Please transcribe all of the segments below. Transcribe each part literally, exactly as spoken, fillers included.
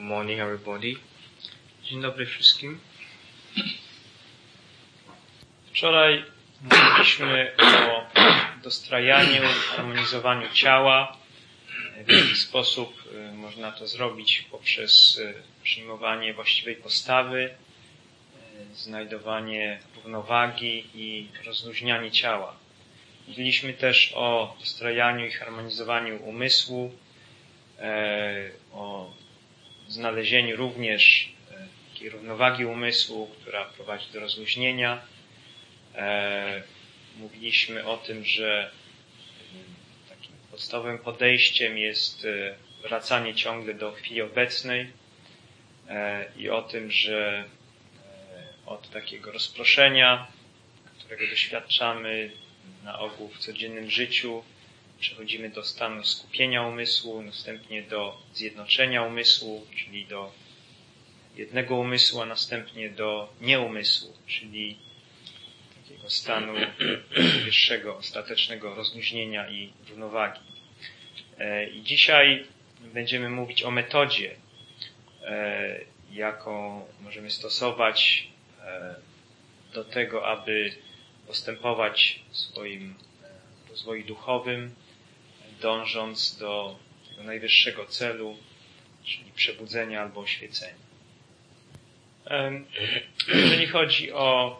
Good morning, everybody. Dzień dobry wszystkim. Wczoraj mówiliśmy o dostrajaniu, harmonizowaniu ciała. W jaki sposób można to zrobić poprzez przyjmowanie właściwej postawy, znajdowanie równowagi i rozluźnianie ciała. Mówiliśmy też o dostrajaniu i harmonizowaniu umysłu, o znalezieniu również takiej równowagi umysłu, która prowadzi do rozluźnienia. Mówiliśmy o tym, że takim podstawowym podejściem jest wracanie ciągle do chwili obecnej i o tym, że od takiego rozproszenia, którego doświadczamy na ogół w codziennym życiu, przechodzimy do stanu skupienia umysłu, następnie do zjednoczenia umysłu, czyli do jednego umysłu, a następnie do nieumysłu, czyli takiego stanu wyższego, ostatecznego rozluźnienia i równowagi. I dzisiaj będziemy mówić o metodzie, jaką możemy stosować do tego, aby postępować w swoim rozwoju duchowym, dążąc do tego najwyższego celu, czyli przebudzenia albo oświecenia. Jeżeli chodzi o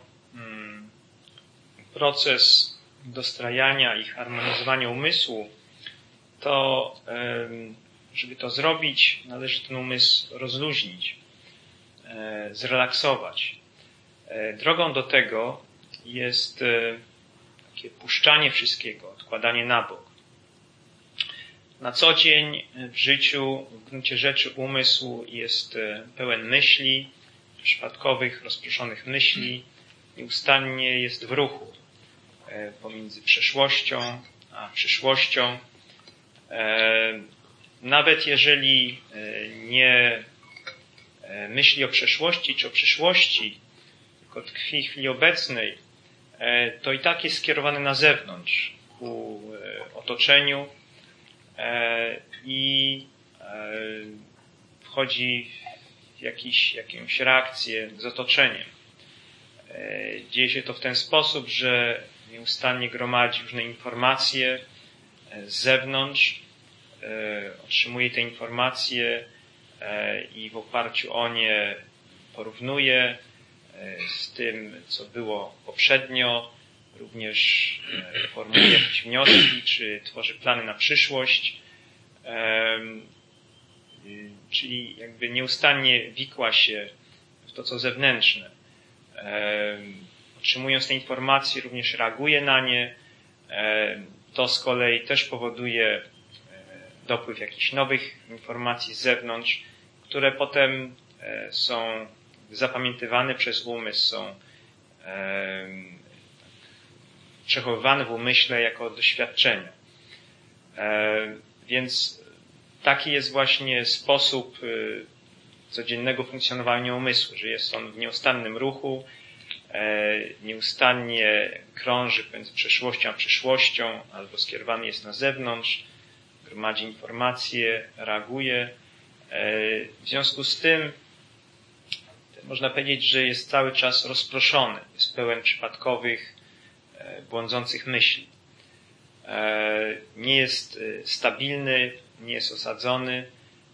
proces dostrajania i harmonizowania umysłu, to żeby to zrobić, należy ten umysł rozluźnić, zrelaksować. Drogą do tego jest takie puszczanie wszystkiego, odkładanie na bok. Na co dzień w życiu, w gruncie rzeczy umysł jest pełen myśli, przypadkowych, rozproszonych myśli, nieustannie jest w ruchu pomiędzy przeszłością a przyszłością. Nawet jeżeli nie myśli o przeszłości czy o przyszłości, tylko tkwi w chwili obecnej, to i tak jest skierowany na zewnątrz, ku otoczeniu i wchodzi w jakiś, jakąś reakcję z otoczeniem. Dzieje się to w ten sposób, że nieustannie gromadzi różne informacje z zewnątrz, otrzymuje te informacje i w oparciu o nie porównuje z tym, co było poprzednio, również formuje jakieś wnioski, czy tworzy plany na przyszłość, czyli jakby nieustannie wikła się w to, co zewnętrzne. Otrzymując te informacje, również reaguje na nie. To z kolei też powoduje dopływ jakichś nowych informacji z zewnątrz, które potem są zapamiętywane przez umysł, są e, przechowywane w umyśle jako doświadczenia. E, więc taki jest właśnie sposób e, codziennego funkcjonowania umysłu, że jest on w nieustannym ruchu, e, nieustannie krąży pomiędzy przeszłością a przyszłością, albo skierowany jest na zewnątrz, gromadzi informacje, reaguje. E, w związku z tym można powiedzieć, że jest cały czas rozproszony, jest pełen przypadkowych, błądzących myśli. Nie jest stabilny, nie jest osadzony,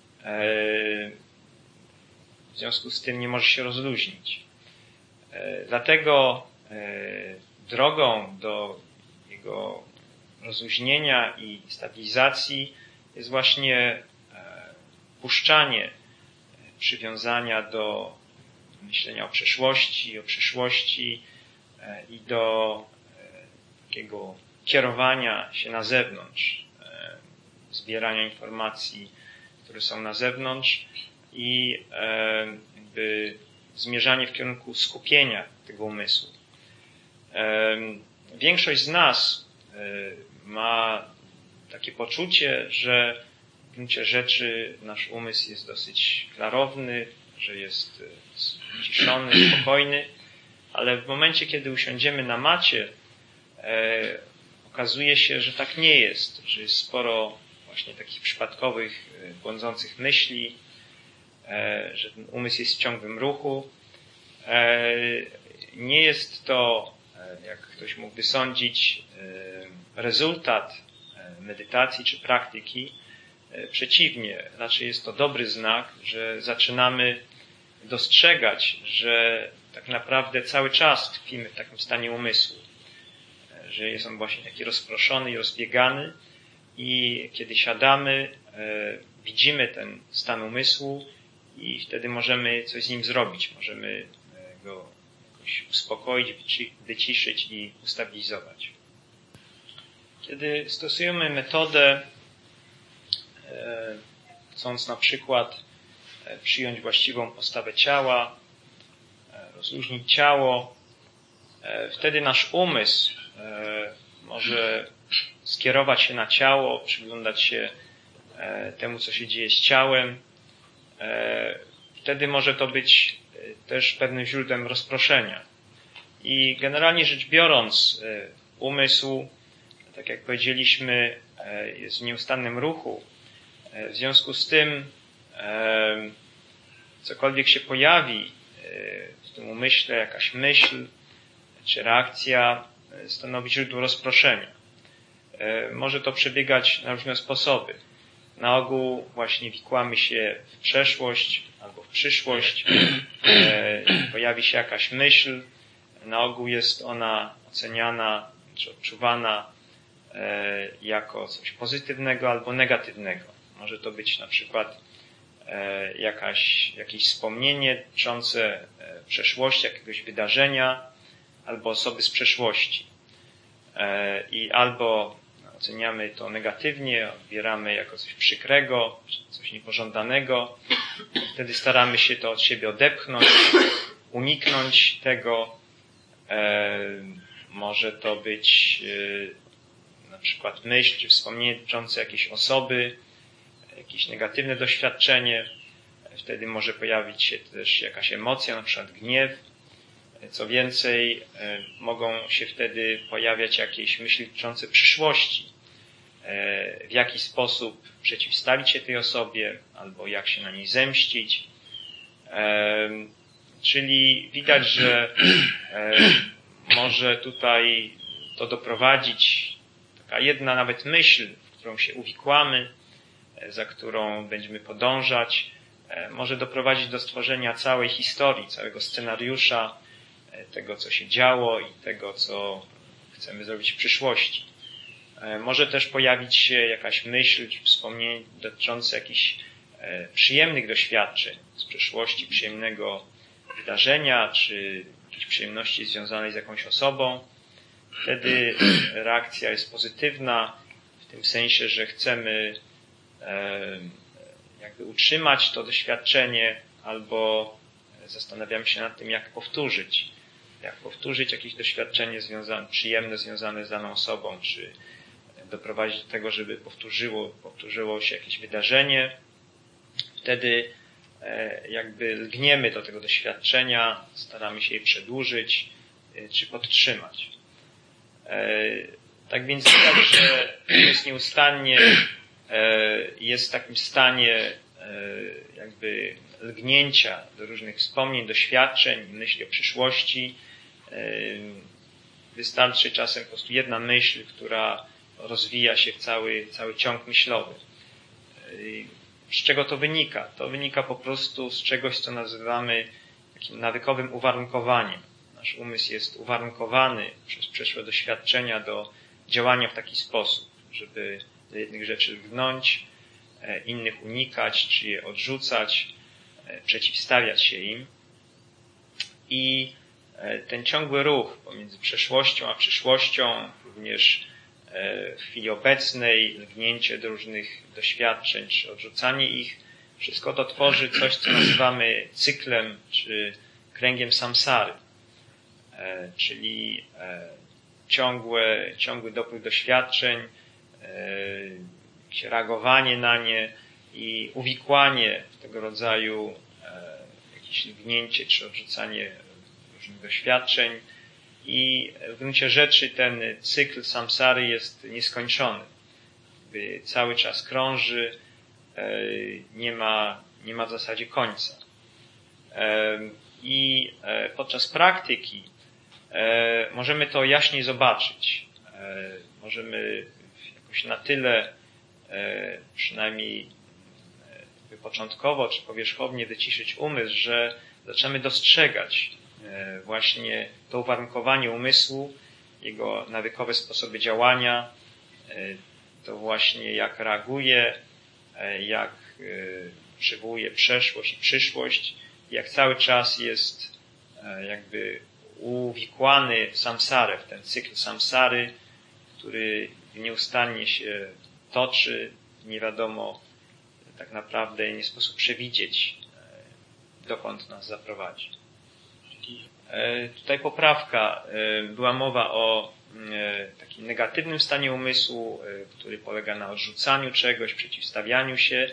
w związku z tym nie może się rozluźnić. Dlatego drogą do jego rozluźnienia i stabilizacji jest właśnie puszczanie przywiązania do myślenia o przeszłości, o przyszłości i do takiego kierowania się na zewnątrz, zbierania informacji, które są na zewnątrz i jakby zmierzanie w kierunku skupienia tego umysłu. Większość z nas ma takie poczucie, że w gruncie rzeczy nasz umysł jest dosyć klarowny, że jest ściszony, spokojny, ale w momencie, kiedy usiądziemy na macie, e, okazuje się, że tak nie jest, że jest sporo właśnie takich przypadkowych, błądzących myśli, że ten umysł jest w ciągłym ruchu. Nie jest to, jak ktoś mógłby sądzić, rezultat medytacji czy praktyki. Przeciwnie, raczej jest to dobry znak, że zaczynamy dostrzegać, że tak naprawdę cały czas tkwimy w takim stanie umysłu, że jest on właśnie taki rozproszony i rozbiegany i kiedy siadamy, widzimy ten stan umysłu i wtedy możemy coś z nim zrobić, możemy go jakoś uspokoić, wyciszyć i ustabilizować. Kiedy stosujemy metodę, chcąc na przykład przyjąć właściwą postawę ciała, rozluźnić ciało, wtedy nasz umysł może skierować się na ciało, przyglądać się temu, co się dzieje z ciałem. Wtedy może to być też pewnym źródłem rozproszenia. I generalnie rzecz biorąc, umysł, tak jak powiedzieliśmy, jest w nieustannym ruchu. W związku z tym, cokolwiek się pojawi w tym umyśle, jakaś myśl czy reakcja, stanowi źródło rozproszenia. Może to przebiegać na różne sposoby. Na ogół właśnie wikłamy się w przeszłość albo w przyszłość. Pojawi się jakaś myśl. Na ogół jest ona oceniana czy odczuwana jako coś pozytywnego albo negatywnego. Może to być na przykład jakaś, jakieś wspomnienie dotyczące przeszłości, jakiegoś wydarzenia albo osoby z przeszłości. I albo oceniamy to negatywnie, odbieramy jako coś przykrego, coś niepożądanego. Wtedy staramy się to od siebie odepchnąć, uniknąć tego. Może to być na przykład myśl czy wspomnienie dotyczące jakiejś osoby, jakieś negatywne doświadczenie. Wtedy może pojawić się też jakaś emocja, na przykład gniew. Co więcej, mogą się wtedy pojawiać jakieś myśli dotyczące przyszłości. W jaki sposób przeciwstawić się tej osobie, albo jak się na niej zemścić. Czyli widać, że może tutaj to doprowadzić, taka jedna nawet myśl, w którą się uwikłamy, za którą będziemy podążać, może doprowadzić do stworzenia całej historii, całego scenariusza, tego, co się działo i tego, co chcemy zrobić w przyszłości. Może też pojawić się jakaś myśl czy wspomnienie dotyczące jakichś przyjemnych doświadczeń z przeszłości, przyjemnego wydarzenia, czy jakiejś przyjemności związanej z jakąś osobą. Wtedy reakcja jest pozytywna, w tym sensie, że chcemy jakby utrzymać to doświadczenie, albo zastanawiamy się nad tym, jak powtórzyć. Jak powtórzyć jakieś doświadczenie związane, przyjemne związane z daną osobą, czy doprowadzić do tego, żeby powtórzyło, powtórzyło się jakieś wydarzenie. Wtedy jakby lgniemy do tego doświadczenia, staramy się je przedłużyć, czy podtrzymać. Tak więc widać, że umysł nieustannie jest w takim stanie jakby lgnięcia do różnych wspomnień, doświadczeń, myśli o przyszłości. Wystarczy czasem po prostu jedna myśl, która rozwija się w cały, cały ciąg myślowy. Z czego to wynika? To wynika po prostu z czegoś, co nazywamy takim nawykowym uwarunkowaniem. Nasz umysł jest uwarunkowany przez przeszłe doświadczenia do działania w taki sposób, żeby do jednych rzeczy lgnąć, innych unikać, czy je odrzucać, przeciwstawiać się im. I ten ciągły ruch pomiędzy przeszłością a przyszłością, również w chwili obecnej, lgnięcie do różnych doświadczeń, czy odrzucanie ich, wszystko to tworzy coś, co nazywamy cyklem, czy kręgiem samsary, czyli ciągłe, ciągły dopływ doświadczeń, reagowanie na nie i uwikłanie w tego rodzaju jakieś lgnięcie czy odrzucanie różnych doświadczeń. I w gruncie rzeczy ten cykl samsary jest nieskończony. Cały czas krąży, nie ma nie ma w zasadzie końca. I podczas praktyki możemy to jaśniej zobaczyć. Możemy jakoś na tyle, przynajmniej początkowo czy powierzchownie wyciszyć umysł, że zaczynamy dostrzegać właśnie to uwarunkowanie umysłu, jego nawykowe sposoby działania, to właśnie jak reaguje, jak przywołuje przeszłość i przyszłość, jak cały czas jest jakby uwikłany w samsarę, w ten cykl samsary, który nieustannie się toczy, nie wiadomo tak naprawdę nie sposób przewidzieć, dokąd nas zaprowadzi. Tutaj poprawka, była mowa o takim negatywnym stanie umysłu, który polega na odrzucaniu czegoś, przeciwstawianiu się.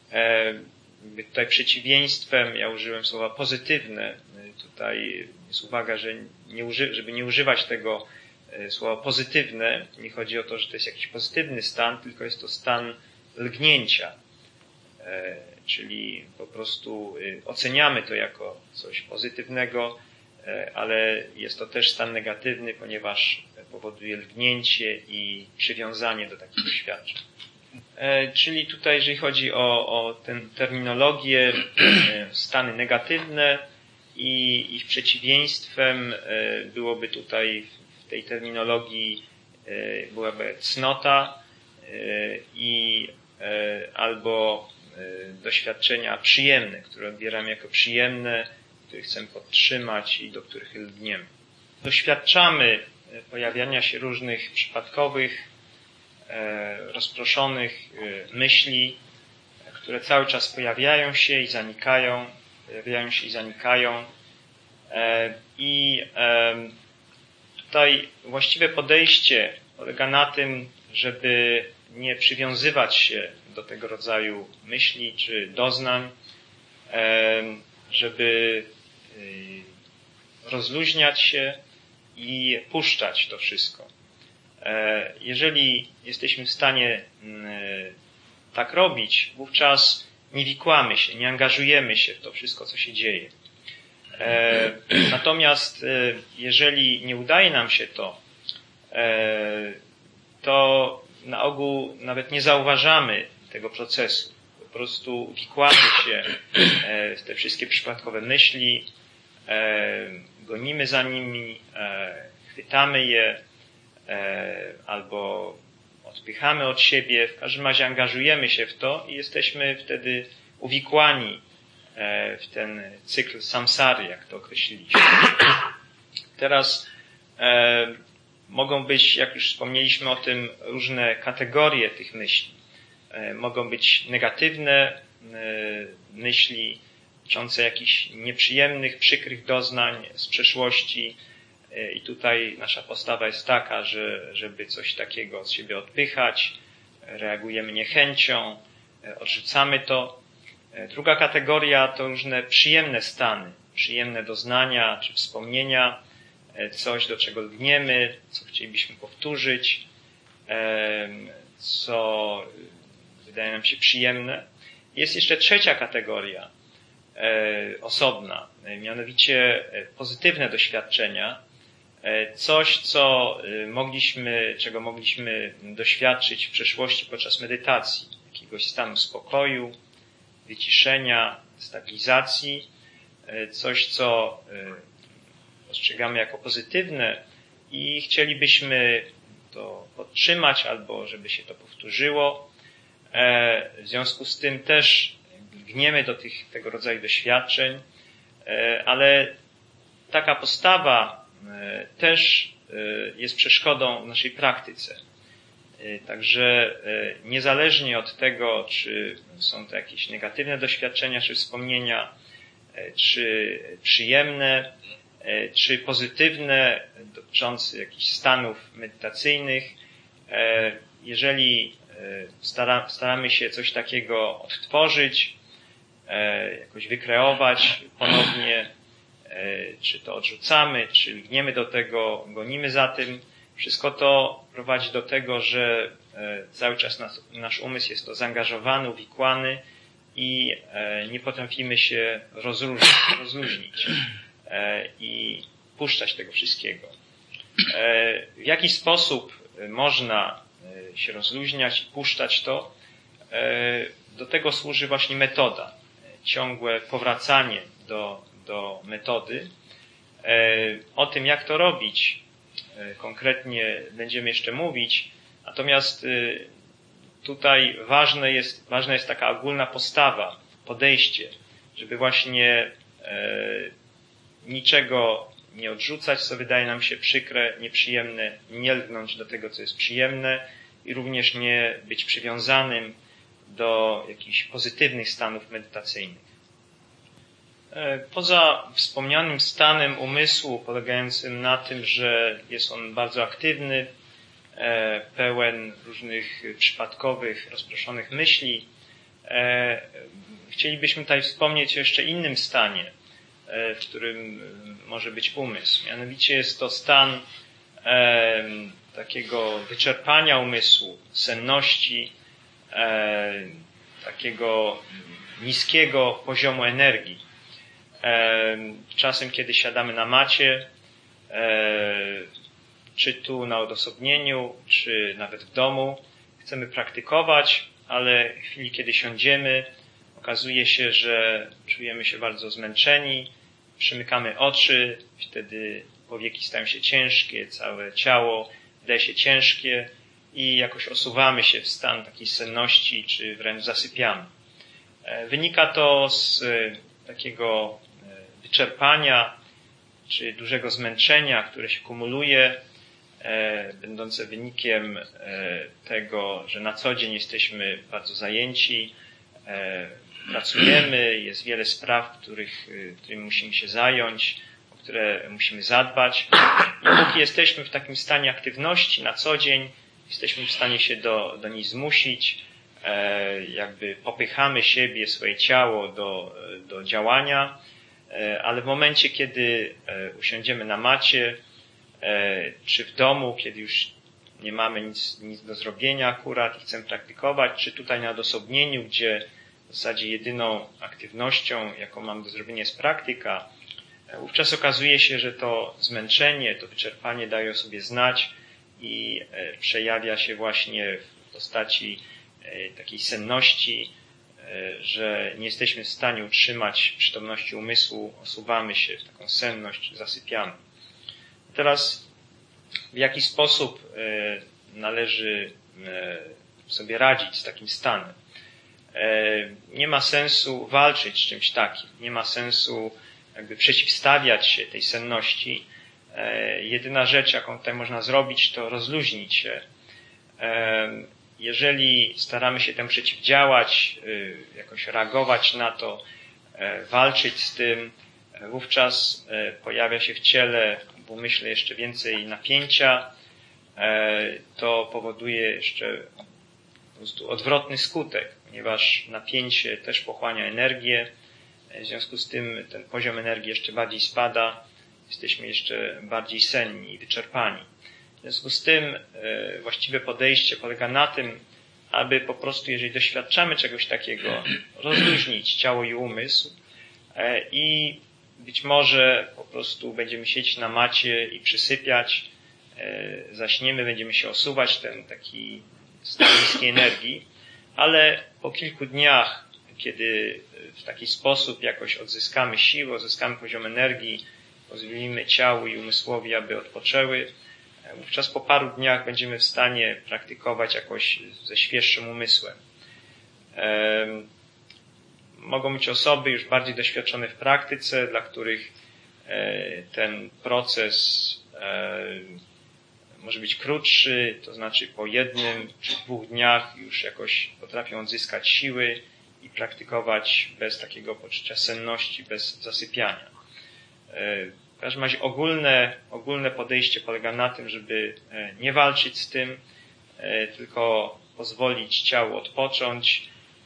Tutaj przeciwieństwem, ja użyłem słowa pozytywne, tutaj jest uwaga, że nie uży, żeby nie używać tego słowa pozytywne, nie chodzi o to, że to jest jakiś pozytywny stan, tylko jest to stan lgnięcia, czyli po prostu oceniamy to jako coś pozytywnego, ale jest to też stan negatywny, ponieważ powoduje lgnięcie i przywiązanie do takich doświadczeń. Czyli tutaj, jeżeli chodzi o, o tę terminologię, stany negatywne i ich przeciwieństwem byłoby tutaj w tej terminologii byłaby cnota i albo doświadczenia przyjemne, które odbieramy jako przyjemne, które chcemy podtrzymać i do których lgniemy. Doświadczamy pojawiania się różnych przypadkowych, rozproszonych myśli, które cały czas pojawiają się i zanikają, pojawiają się i zanikają. I tutaj właściwe podejście polega na tym, żeby nie przywiązywać się do tego rodzaju myśli czy doznań, żeby rozluźniać się i puszczać to wszystko. Jeżeli jesteśmy w stanie tak robić, wówczas nie wikłamy się, nie angażujemy się w to wszystko, co się dzieje. Natomiast jeżeli nie udaje nam się to, to na ogół nawet nie zauważamy tego procesu. Po prostu wikłamy się w te wszystkie przypadkowe myśli, gonimy za nimi, chwytamy je albo odpychamy od siebie. W każdym razie angażujemy się w to i jesteśmy wtedy uwikłani w ten cykl samsary, jak to określiliśmy. Teraz mogą być, jak już wspomnieliśmy o tym, różne kategorie tych myśli. Mogą być negatywne myśli dotyczące jakichś nieprzyjemnych, przykrych doznań z przeszłości. I tutaj nasza postawa jest taka, że żeby coś takiego od siebie odpychać, reagujemy niechęcią, odrzucamy to. Druga kategoria to różne przyjemne stany, przyjemne doznania czy wspomnienia, coś, do czego lgniemy, co chcielibyśmy powtórzyć, co wydaje nam się przyjemne. Jest jeszcze trzecia kategoria, osobna, mianowicie pozytywne doświadczenia, coś, co mogliśmy, czego mogliśmy doświadczyć w przeszłości podczas medytacji, jakiegoś stanu spokoju, wyciszenia, stabilizacji, coś, co postrzegamy jako pozytywne i chcielibyśmy to podtrzymać albo żeby się to powtórzyło. W związku z tym też lgniemy do tych, tego rodzaju doświadczeń, ale taka postawa też jest przeszkodą w naszej praktyce. Także niezależnie od tego, czy są to jakieś negatywne doświadczenia, czy wspomnienia, czy przyjemne, czy pozytywne, dotyczące jakichś stanów medytacyjnych, jeżeli staramy się coś takiego odtworzyć, jakoś wykreować ponownie, czy to odrzucamy, czy lgniemy do tego, gonimy za tym, wszystko to prowadzi do tego, że cały czas nas, nasz umysł jest to zaangażowany, uwikłany i nie potrafimy się rozluźnić, rozluźnić i puszczać tego wszystkiego. W jaki sposób można się rozluźniać i puszczać to? Do tego służy właśnie metoda. Ciągłe powracanie do, do metody. O tym, jak to robić, konkretnie będziemy jeszcze mówić. Natomiast tutaj ważne jest, ważna jest taka ogólna postawa, podejście, żeby właśnie niczego nie odrzucać, co wydaje nam się przykre, nieprzyjemne, nie lgnąć do tego, co jest przyjemne i również nie być przywiązanym do jakichś pozytywnych stanów medytacyjnych. Poza wspomnianym stanem umysłu, polegającym na tym, że jest on bardzo aktywny, pełen różnych przypadkowych, rozproszonych myśli, chcielibyśmy tutaj wspomnieć o jeszcze innym stanie, w którym może być umysł. Mianowicie jest to stan takiego wyczerpania umysłu, senności, takiego niskiego poziomu energii. Czasem, kiedy siadamy na macie, czy tu na odosobnieniu, czy nawet w domu, chcemy praktykować, ale w chwili, kiedy siądziemy, okazuje się, że czujemy się bardzo zmęczeni, przymykamy oczy, wtedy powieki stają się ciężkie, całe ciało wydaje się ciężkie i jakoś osuwamy się w stan takiej senności, czy wręcz zasypiamy. Wynika to z takiego wyczerpania, czy dużego zmęczenia, które się kumuluje, będące wynikiem tego, że na co dzień jesteśmy bardzo zajęci, pracujemy, jest wiele spraw, których, którymi musimy się zająć, o które musimy zadbać. I póki jesteśmy w takim stanie aktywności na co dzień, jesteśmy w stanie się do, do niej zmusić, jakby popychamy siebie, swoje ciało do, do działania, ale w momencie, kiedy usiądziemy na macie, czy w domu, kiedy już nie mamy nic, nic do zrobienia akurat i chcemy praktykować, czy tutaj na odosobnieniu, gdzie w zasadzie jedyną aktywnością, jaką mamy do zrobienia, jest praktyka, wówczas okazuje się, że to zmęczenie, to wyczerpanie daje o sobie znać i przejawia się właśnie w postaci takiej senności, że nie jesteśmy w stanie utrzymać przytomności umysłu, osuwamy się w taką senność, zasypiamy. Teraz w jaki sposób należy sobie radzić z takim stanem? Nie ma sensu walczyć z czymś takim, nie ma sensu jakby przeciwstawiać się tej senności. Jedyna rzecz, jaką tutaj można zrobić, to rozluźnić się. Jeżeli staramy się temu przeciwdziałać, jakoś reagować na to, walczyć z tym, wówczas pojawia się w ciele, w umyśle jeszcze więcej napięcia. To powoduje jeszcze po prostu odwrotny skutek, ponieważ napięcie też pochłania energię. W związku z tym ten poziom energii jeszcze bardziej spada. Jesteśmy jeszcze bardziej senni i wyczerpani. W związku z tym właściwe podejście polega na tym, aby po prostu, jeżeli doświadczamy czegoś takiego, rozluźnić ciało i umysł i być może po prostu będziemy siedzieć na macie i przysypiać, zaśniemy, będziemy się osuwać, ten taki stan niskiej energii, ale po kilku dniach, kiedy w taki sposób jakoś odzyskamy siłę, odzyskamy poziom energii, pozwolimy ciału i umysłowi, aby odpoczęły, wówczas po paru dniach będziemy w stanie praktykować jakoś ze świeższym umysłem. Mogą być osoby już bardziej doświadczone w praktyce, dla których ten proces może być krótszy, to znaczy po jednym czy dwóch dniach już jakoś potrafią odzyskać siły i praktykować bez takiego poczucia senności, bez zasypiania. W każdym razie ogólne, ogólne podejście polega na tym, żeby nie walczyć z tym, tylko pozwolić ciału odpocząć,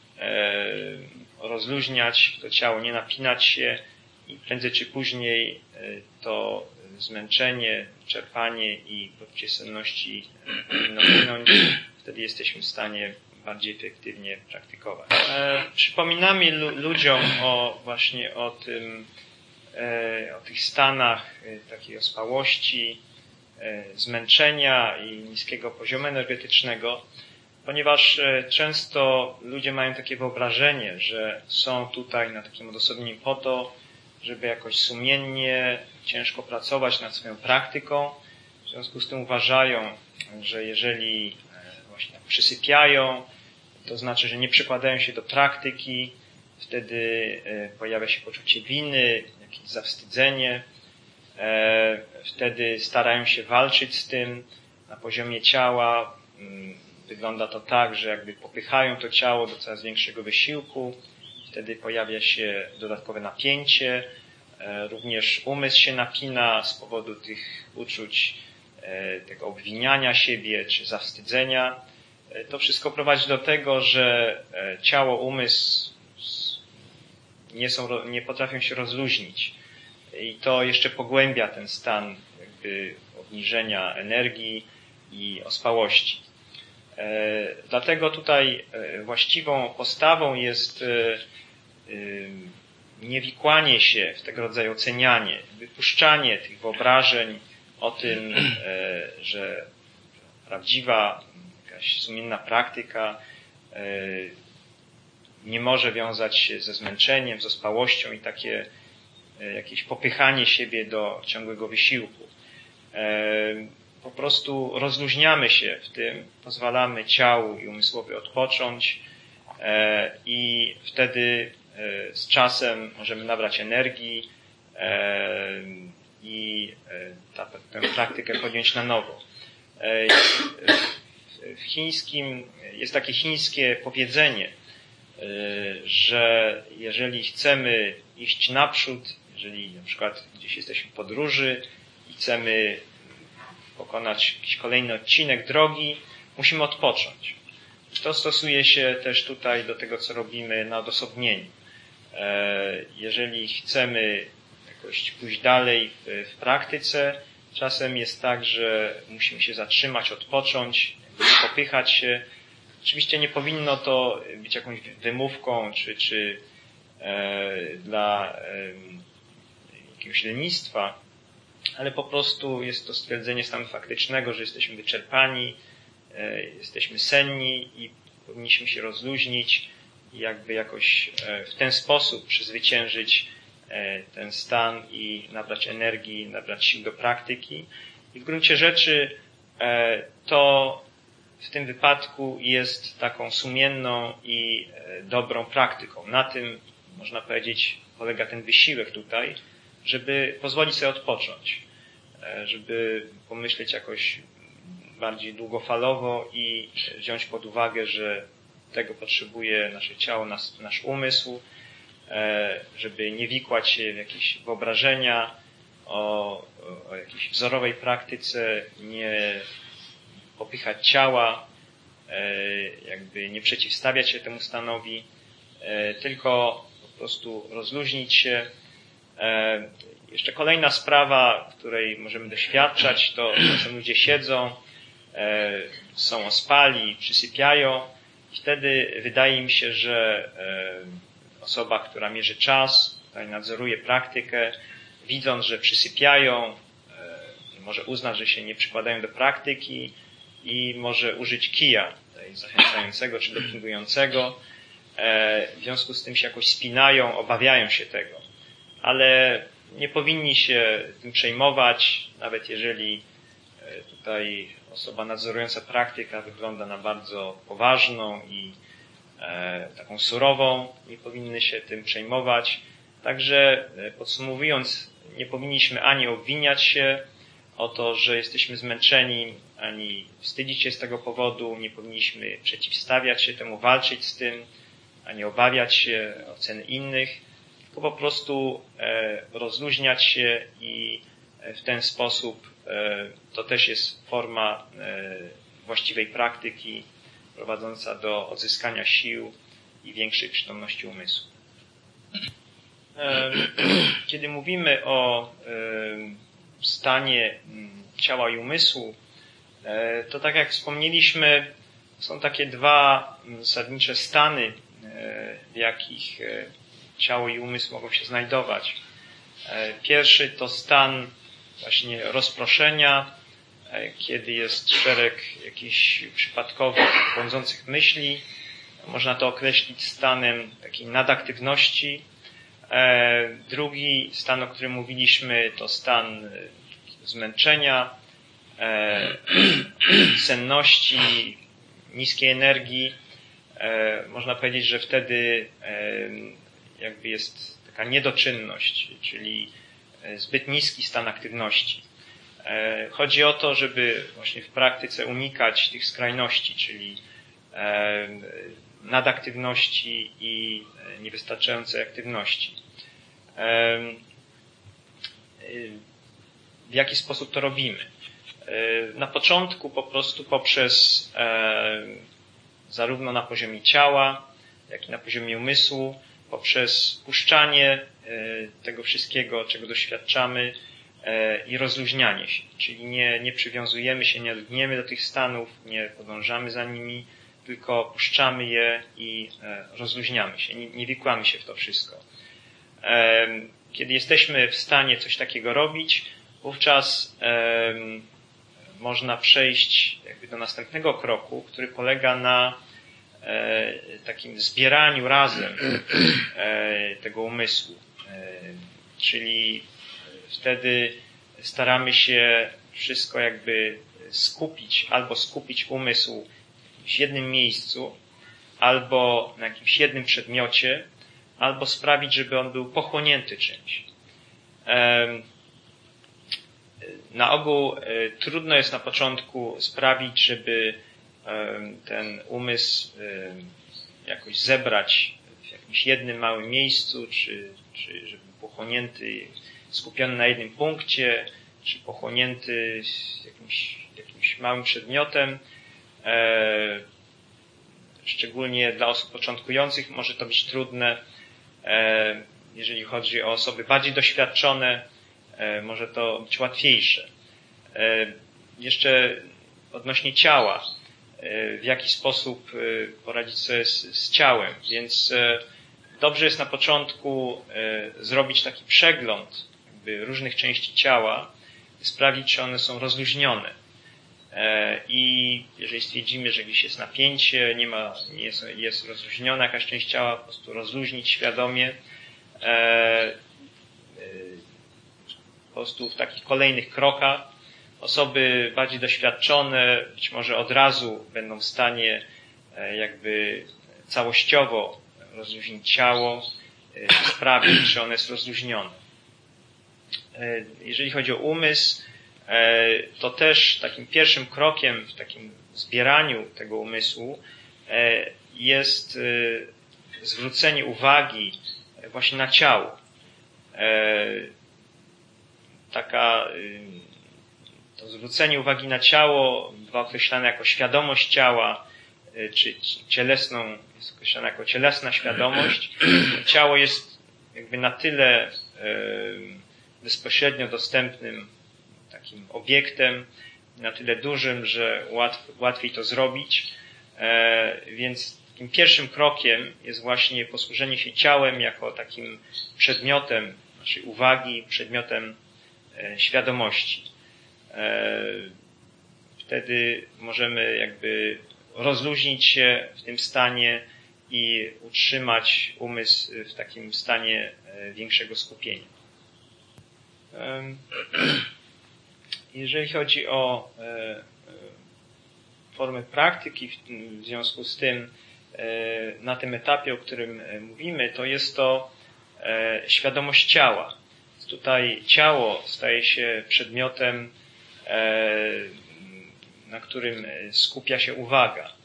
rozluźniać to ciało, nie napinać się i prędzej czy później to zmęczenie, czerpanie i poczucie senności powinno minąć. Wtedy jesteśmy w stanie bardziej efektywnie praktykować. E, przypominamy lu ludziom o właśnie o tym, e, o tych stanach e, takiej ospałości, e, zmęczenia i niskiego poziomu energetycznego, ponieważ e, często ludzie mają takie wyobrażenie, że są tutaj na takim odosobnieniu po to, żeby jakoś sumiennie, ciężko pracować nad swoją praktyką. W związku z tym uważają, że jeżeli właśnie przysypiają, to znaczy, że nie przykładają się do praktyki, wtedy pojawia się poczucie winy, jakieś zawstydzenie, wtedy starają się walczyć z tym na poziomie ciała. Wygląda to tak, że jakby popychają to ciało do coraz większego wysiłku, wtedy pojawia się dodatkowe napięcie, również umysł się napina z powodu tych uczuć, tego obwiniania siebie czy zawstydzenia. To wszystko prowadzi do tego, że ciało, umysł nie są, nie potrafią się rozluźnić. I to jeszcze pogłębia ten stan jakby obniżenia energii i ospałości. Dlatego tutaj właściwą postawą jest niewikłanie się w tego rodzaju ocenianie, wypuszczanie tych wyobrażeń o tym, że prawdziwa, jakaś sumienna praktyka nie może wiązać się ze zmęczeniem, z ospałością i takie jakieś popychanie siebie do ciągłego wysiłku. Po prostu rozluźniamy się w tym, pozwalamy ciału i umysłowi odpocząć i wtedy z czasem możemy nabrać energii i ta, tę praktykę podjąć na nowo. W chińskim jest takie chińskie powiedzenie, że jeżeli chcemy iść naprzód, jeżeli na przykład gdzieś jesteśmy w podróży i chcemy pokonać jakiś kolejny odcinek drogi, musimy odpocząć. To stosuje się też tutaj do tego, co robimy na odosobnieniu. Jeżeli chcemy jakoś pójść dalej w, w praktyce, czasem jest tak, że musimy się zatrzymać, odpocząć, nie popychać się. Oczywiście nie powinno to być jakąś wymówką czy, czy e, dla e, jakiegoś lenistwa, ale po prostu jest to stwierdzenie stanu faktycznego, że jesteśmy wyczerpani, e, jesteśmy senni i powinniśmy się rozluźnić i jakby jakoś e, w ten sposób przezwyciężyć e, ten stan i nabrać energii, nabrać sił do praktyki. I w gruncie rzeczy e, to w tym wypadku jest taką sumienną i dobrą praktyką. Na tym, można powiedzieć, polega ten wysiłek tutaj, żeby pozwolić sobie odpocząć, żeby pomyśleć jakoś bardziej długofalowo i wziąć pod uwagę, że tego potrzebuje nasze ciało, nasz, nasz umysł, żeby nie wikłać się w jakieś wyobrażenia o, o jakiejś wzorowej praktyce, nie popychać ciała, jakby nie przeciwstawiać się temu stanowi, tylko po prostu rozluźnić się. Jeszcze kolejna sprawa, której możemy doświadczać, to czasem ludzie siedzą, są ospali, przysypiają i wtedy wydaje mi się, że osoba, która mierzy czas, która nadzoruje praktykę, widząc, że przysypiają, może uznać, że się nie przykładają do praktyki i może użyć kija zachęcającego czy dopingującego. W związku z tym się jakoś spinają, obawiają się tego. Ale nie powinni się tym przejmować, nawet jeżeli tutaj osoba nadzorująca praktykę wygląda na bardzo poważną i taką surową, nie powinny się tym przejmować. Także podsumowując, nie powinniśmy ani obwiniać się o to, że jesteśmy zmęczeni, ani wstydzić się z tego powodu, nie powinniśmy przeciwstawiać się temu, walczyć z tym, ani obawiać się oceny innych, tylko po prostu rozluźniać się i w ten sposób to też jest forma właściwej praktyki prowadząca do odzyskania sił i większej przytomności umysłu. Kiedy mówimy o stanie ciała i umysłu, to tak jak wspomnieliśmy, Są takie dwa zasadnicze stany, w jakich ciało i umysł mogą się znajdować. Pierwszy to stan właśnie rozproszenia, kiedy jest szereg jakichś przypadkowych, błądzących myśli. Można to określić stanem takiej nadaktywności. Drugi stan, o którym mówiliśmy, to stan zmęczenia, senności, niskiej energii. Można powiedzieć, że wtedy jakby jest taka niedoczynność, czyli zbyt niski stan aktywności. Chodzi o to, żeby właśnie w praktyce unikać tych skrajności, czyli nadaktywności i niewystarczającej aktywności. W jaki sposób to robimy? Na początku po prostu poprzez zarówno na poziomie ciała, jak i na poziomie umysłu, poprzez puszczanie tego wszystkiego, czego doświadczamy i rozluźnianie się. Czyli nie, nie przywiązujemy się, nie lgniemy do tych stanów, nie podążamy za nimi, tylko puszczamy je i rozluźniamy się, nie, nie wikłamy się w to wszystko. Kiedy jesteśmy w stanie coś takiego robić, wówczas można przejść jakby do następnego kroku, który polega na takim zbieraniu razem tego umysłu. Czyli wtedy staramy się wszystko jakby skupić, albo skupić umysł w jednym miejscu, albo na jakimś jednym przedmiocie, albo sprawić, żeby on był pochłonięty czymś. Na ogół trudno jest na początku sprawić, żeby ten umysł jakoś zebrać w jakimś jednym małym miejscu, czy, czy żeby był pochłonięty, skupiony na jednym punkcie, czy pochłonięty jakimś, jakimś małym przedmiotem. Szczególnie dla osób początkujących może to być trudne. Jeżeli chodzi o osoby bardziej doświadczone, może to być łatwiejsze. Jeszcze odnośnie ciała, w jaki sposób poradzić sobie z, z ciałem. Więc dobrze jest na początku zrobić taki przegląd jakby różnych części ciała, sprawdzić, czy one są rozluźnione. I jeżeli stwierdzimy, że gdzieś jest napięcie, nie ma, nie jest, jest rozluźniona jakaś część ciała, po prostu rozluźnić świadomie. Po prostu w takich kolejnych krokach osoby bardziej doświadczone być może od razu będą w stanie jakby całościowo rozluźnić ciało, sprawdzić, czy ono jest rozluźnione. Jeżeli chodzi o umysł, to też takim pierwszym krokiem w takim zbieraniu tego umysłu jest zwrócenie uwagi właśnie na ciało. Taka, to zwrócenie uwagi na ciało bywa określane jako świadomość ciała, czy cielesną, jest określane jako cielesna świadomość. Ciało jest jakby na tyle bezpośrednio dostępnym takim obiektem, na tyle dużym, że łatw, łatwiej to zrobić. Więc takim pierwszym krokiem jest właśnie posłużenie się ciałem jako takim przedmiotem naszej uwagi, przedmiotem świadomości. Wtedy możemy jakby rozluźnić się w tym stanie i utrzymać umysł w takim stanie większego skupienia. Jeżeli chodzi o formę praktyki w związku z tym, na tym etapie, o którym mówimy, to jest to świadomość ciała. Tutaj ciało staje się przedmiotem, na którym skupia się uwaga.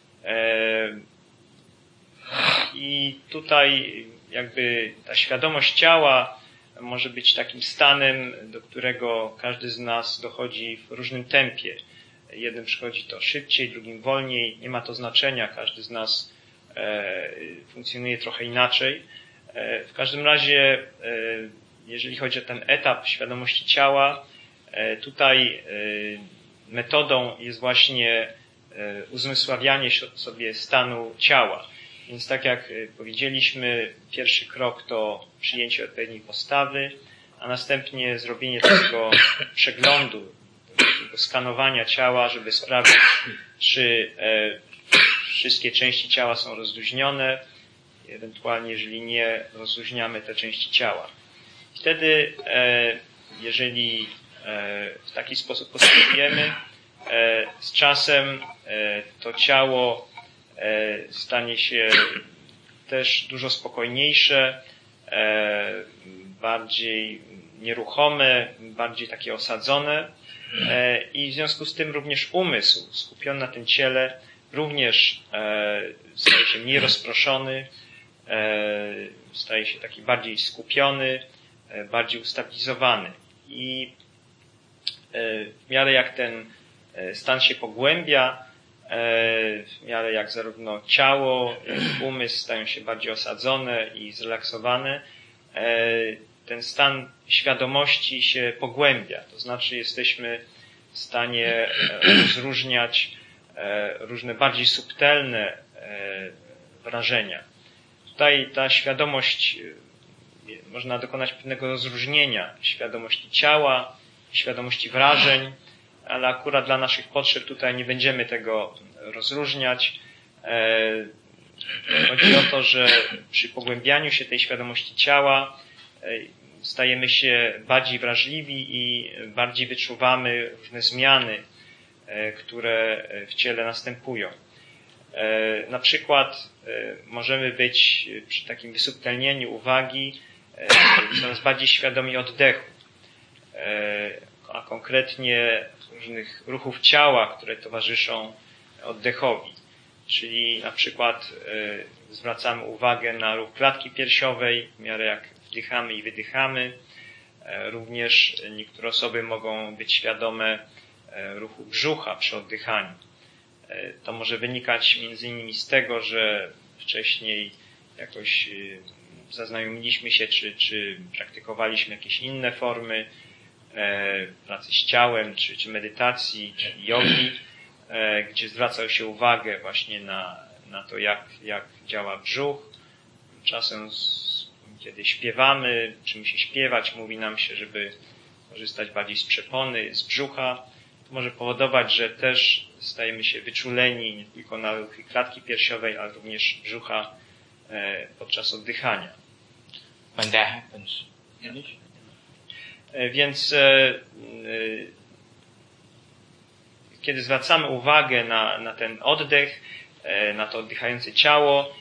I tutaj jakby ta świadomość ciała może być takim stanem, do którego każdy z nas dochodzi w różnym tempie. Jednym przychodzi to szybciej, drugim wolniej. Nie ma to znaczenia. Każdy z nas funkcjonuje trochę inaczej. W każdym razie, jeżeli chodzi o ten etap świadomości ciała, tutaj metodą jest właśnie uzmysławianie sobie stanu ciała. Więc tak jak powiedzieliśmy, pierwszy krok to przyjęcie odpowiedniej postawy, a następnie zrobienie takiego przeglądu, takiego skanowania ciała, żeby sprawdzić, czy wszystkie części ciała są rozluźnione, ewentualnie jeżeli nie, rozluźniamy te części ciała. Wtedy, jeżeli w taki sposób postępujemy, z czasem to ciało stanie się też dużo spokojniejsze, bardziej nieruchome, bardziej takie osadzone i w związku z tym również umysł skupiony na tym ciele również staje się mniej rozproszony, staje się taki bardziej skupiony, bardziej ustabilizowany. I w miarę jak ten stan się pogłębia, w miarę jak zarówno ciało, jak i umysł stają się bardziej osadzone i zrelaksowane, ten stan świadomości się pogłębia. To znaczy jesteśmy w stanie rozróżniać różne bardziej subtelne wrażenia. Tutaj ta świadomość, można dokonać pewnego rozróżnienia świadomości ciała, świadomości wrażeń, ale akurat dla naszych potrzeb tutaj nie będziemy tego rozróżniać. Chodzi o to, że przy pogłębianiu się tej świadomości ciała stajemy się bardziej wrażliwi i bardziej wyczuwamy różne zmiany, które w ciele następują. Na przykład możemy być przy takim wysubtelnieniu uwagi coraz bardziej świadomi oddechu, a konkretnie różnych ruchów ciała, które towarzyszą oddechowi. Czyli na przykład zwracamy uwagę na ruch klatki piersiowej, w miarę jak wdychamy i wydychamy. Również niektóre osoby mogą być świadome ruchu brzucha przy oddychaniu. To może wynikać między innymi z tego, że wcześniej jakoś zaznajomiliśmy się, czy, czy praktykowaliśmy jakieś inne formy pracy z ciałem, czy, czy medytacji, czy jogi, gdzie zwracał się uwagę właśnie na, na to, jak, jak działa brzuch. Czasem, z, kiedy śpiewamy, uczymy się śpiewać, mówi nam się, żeby korzystać bardziej z przepony, z brzucha. To może powodować, że też stajemy się wyczuleni nie tylko na ruchy klatki piersiowej, ale również brzucha podczas oddychania. When that happens, Więc kiedy zwracamy uwagę na, na ten oddech, na to oddychające ciało,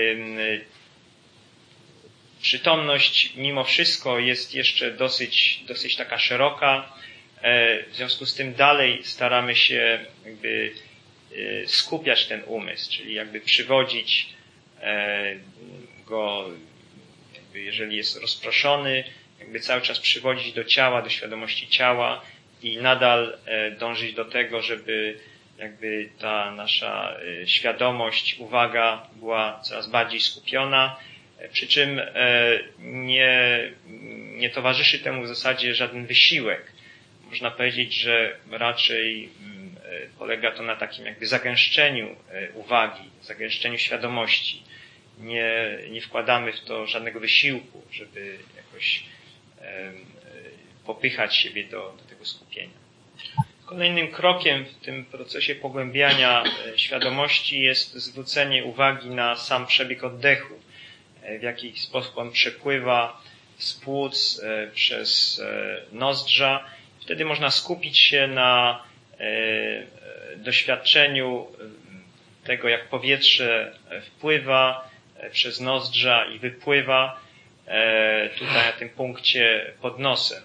przytomność mimo wszystko jest jeszcze dosyć, dosyć taka szeroka. W związku z tym dalej staramy się jakby skupiać ten umysł, czyli jakby przywodzić go, jakby jeżeli jest rozproszony, jakby cały czas przywodzić do ciała, do świadomości ciała i nadal dążyć do tego, żeby jakby ta nasza świadomość, uwaga była coraz bardziej skupiona, przy czym nie, nie towarzyszy temu w zasadzie żaden wysiłek. Można powiedzieć, że raczej polega to na takim jakby zagęszczeniu uwagi, zagęszczeniu świadomości. Nie, nie wkładamy w to żadnego wysiłku, żeby jakoś popychać siebie do, do tego skupienia. Kolejnym krokiem w tym procesie pogłębiania świadomości jest zwrócenie uwagi na sam przebieg oddechu, w jaki sposób on przepływa z płuc przez nozdrza. Wtedy można skupić się na doświadczeniu tego, jak powietrze wpływa przez nozdrza i wypływa tutaj na tym punkcie pod nosem.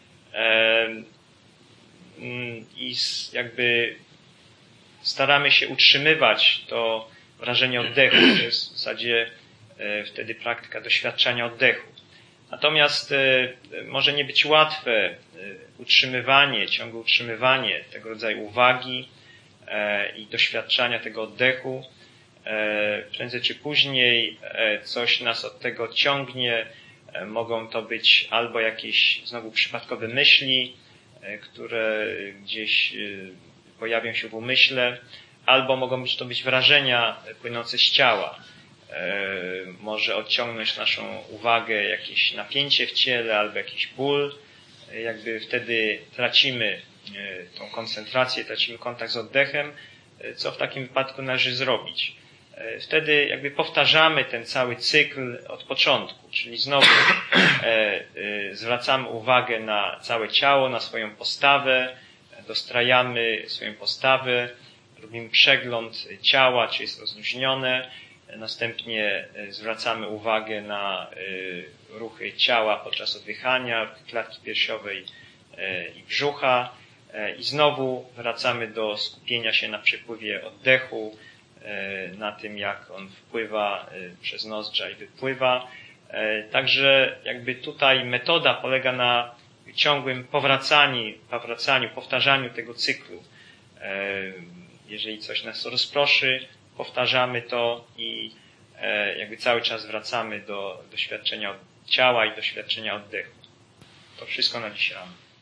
I jakby staramy się utrzymywać to wrażenie oddechu. To jest w zasadzie wtedy praktyka doświadczania oddechu. Natomiast może nie być łatwe utrzymywanie, ciągłe utrzymywanie tego rodzaju uwagi i doświadczania tego oddechu. Prędzej czy później coś nas od tego ciągnie. Mogą to być albo jakieś znowu przypadkowe myśli, które gdzieś pojawią się w umyśle, albo mogą być to być wrażenia płynące z ciała. Może odciągnąć naszą uwagę jakieś napięcie w ciele albo jakiś ból. Jakby wtedy tracimy tą koncentrację, tracimy kontakt z oddechem. Co w takim wypadku należy zrobić? Wtedy jakby powtarzamy ten cały cykl od początku, czyli znowu zwracamy uwagę na całe ciało, na swoją postawę, dostrajamy swoją postawę, robimy przegląd ciała, czy jest rozluźnione, następnie zwracamy uwagę na ruchy ciała podczas oddychania, klatki piersiowej i brzucha i znowu wracamy do skupienia się na przepływie oddechu, na tym, jak on wpływa przez nozdrza i wypływa. Także jakby tutaj metoda polega na ciągłym powracaniu, powracaniu, powtarzaniu tego cyklu. Jeżeli coś nas rozproszy, powtarzamy to i jakby cały czas wracamy do doświadczenia ciała i doświadczenia oddechu. To wszystko na dziś rano.